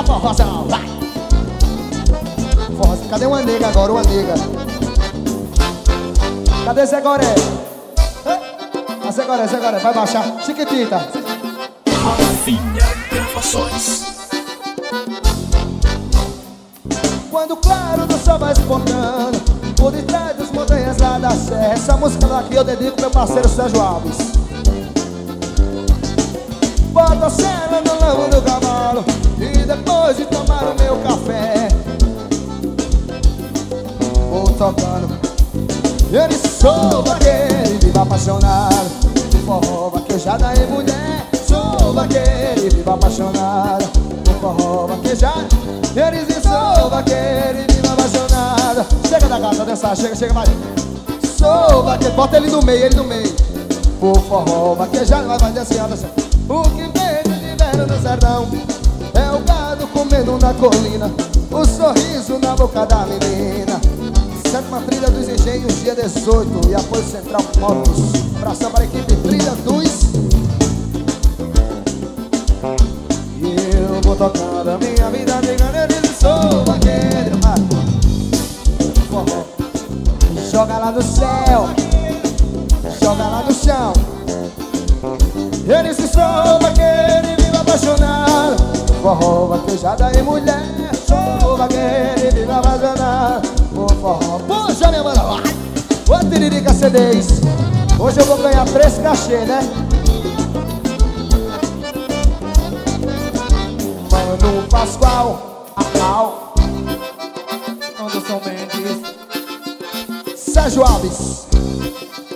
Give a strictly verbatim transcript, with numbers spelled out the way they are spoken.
forrozão, vai. Forrozão. Cadê uma nega agora, uma nega? Cadê Zé Goré? Ah, Zé Goré, Zé Goré, vai baixar. Chiquitita. Rafinha Gravações. Quando o claro do sol vai exportando por detrás das montanhas lá da serra. Essa música daqui eu dedico meu parceiro Sérgio Alves. Bota a cela no lombo do cavalo e depois de tomar o meu café vou tocando. Ele sou vaqueiro, vivo apaixonado por forró, vaquejada e mulher. Sou vaqueiro, vivo apaixonado por forró, vaquejada. Eles dizem sou vaqueiro e vivo apaixonado. Chega da gata dançar, chega, chega mais. Sou vaqueiro, bota ele no meio, ele no meio. Por forró, vaquejada, vai, vai dançando, dançando. O que vem de inverno no sertão é o gado comendo na colina, o sorriso na boca da menina. Sétima trilha dos engenhos, dia dezoito, e apoio central Motos. Abração para a equipe Trilha dos. E eu vou tocando a minha vida de galera e sou vaqueiro. Ah, forró. Joga lá no céu, joga lá no chão. Ele se sou vaqueiro e vivo apaixonado. Forró, vaquejada e mulher. Sou vaqueiro e vivo apaixonado por forró. Puxa minha mano, ô Tiririca C Ds. Hoje eu vou ganhar três cachê, né? Mano Pascoal, Acal, Anderson Mendes, Sérgio Alves.